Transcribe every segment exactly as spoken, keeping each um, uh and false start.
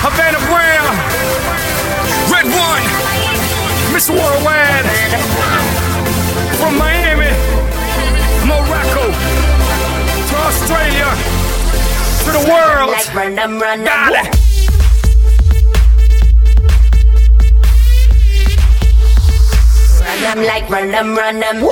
Havana Brown, Red One, Mister Worldwide, from Miami, Morocco, to Australia, to the world. Like run them, run them. Got it. Run them like run them, run them.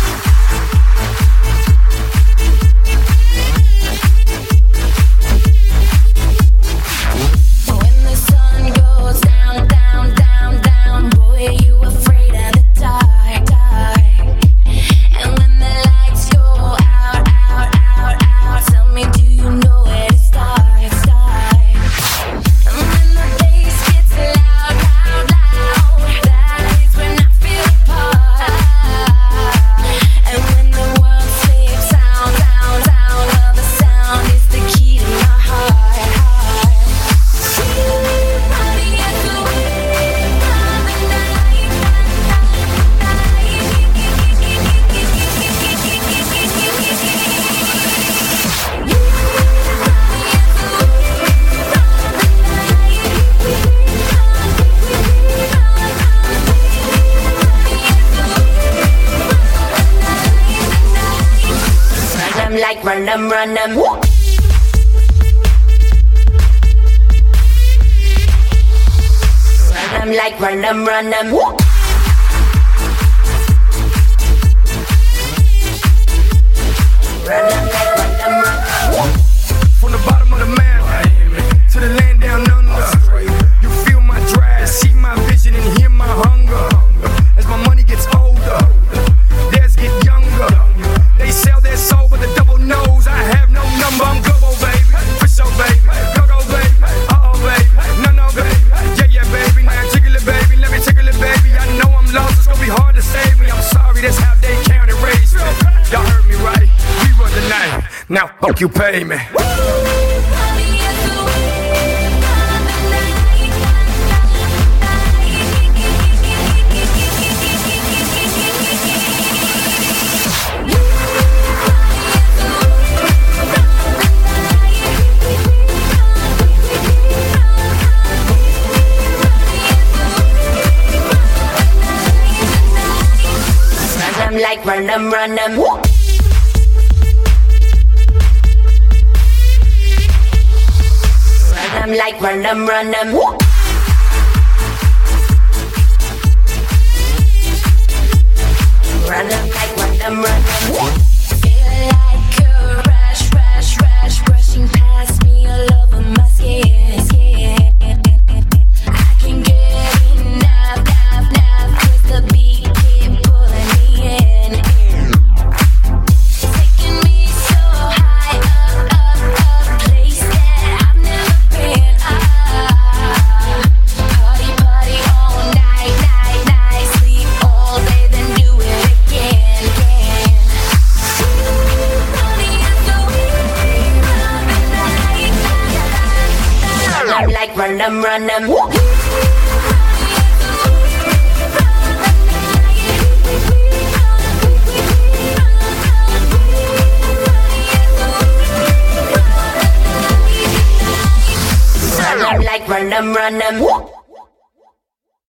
Like run them, run them. Run them like run them, run them. Run them like run them, run them. From the bottom of the map to the land down under, you feel my drive, see my vision, and hear my hunger. As my money gets older, theirs get younger. They sell their soul with a double nose. I have no number, I'm go-go, baby. For sure, baby. Go-go, baby. Uh-oh, baby. No, no, baby. Yeah, yeah, baby. Now tickle it, baby. Let me tickle it, baby. I know I'm lost, it's gonna be hard to save me. I'm sorry, that's how they count and raise me. Y'all heard me right. We run the night. Now, fuck you, pay me. Like run them, run them. Run them like run them, run them. Run them like run them, run them. Feel like a rush, rush, rush, rushing past me all over my skin, skin. I can get enough, enough, enough, 'cause the beat keep pulling me in. Taking me so high up, up, up, place that I've never been. Ah, party, party all night, night, night, sleep all day, then do it again, again. Party is the way, run the night. Run them like run them, run them. Run them like run them, run them.